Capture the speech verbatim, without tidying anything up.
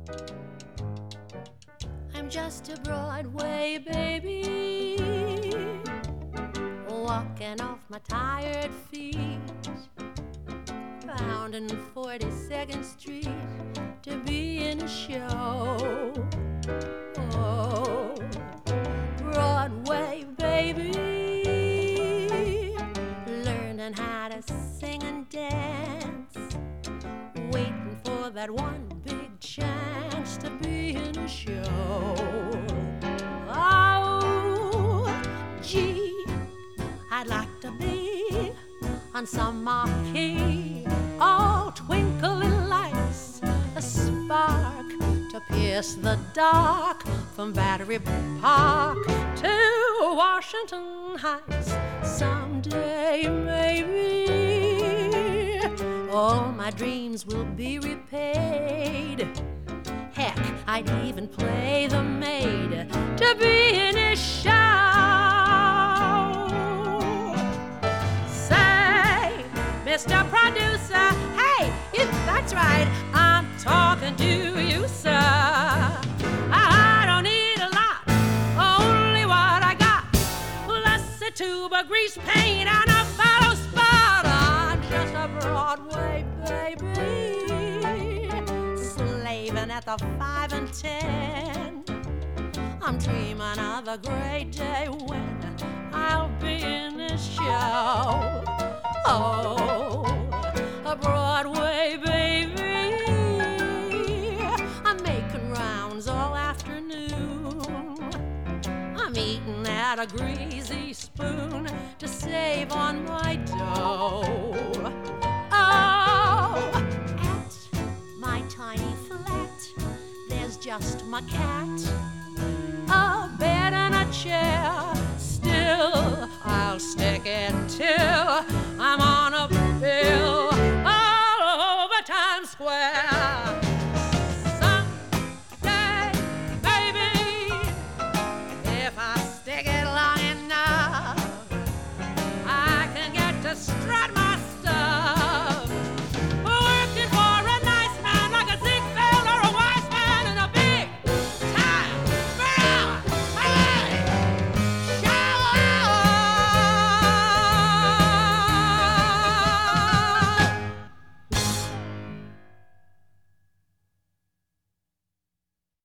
I'm just a Broadway baby, walking off my tired feet, pounding forty-second Street to be in a show. Oh, Broadway baby, learning how to sing and dance, waiting for that one big chance to be in a show. Oh, gee, I'd like to be on some marquee, all twinkling lights, a spark to pierce the dark, from Battery Park to Washington Heights. Someday, maybe, all my dreams will be repaid. Heck, I'd even play the maid to be in a show. Say, Mister Producer, hey, if that's right, I'm talking to you, sir. I don't need a lot, only what I got, plus a tube of grease paint and a photo spot. I'm just a Broadway baby, slaving at the five and ten. I'm dreaming of a great day when I'll be in this show. Oh, a Broadway baby, I'm making rounds all afternoon. I'm eating at a greasy spoon to save on my dough. Oh, at my tiny flat, there's just my cat, a bed and a chair. Still, I'll stick it till I'm on a bill all over Times Square. Someday, baby, if I stick it long enough, I can get to strut my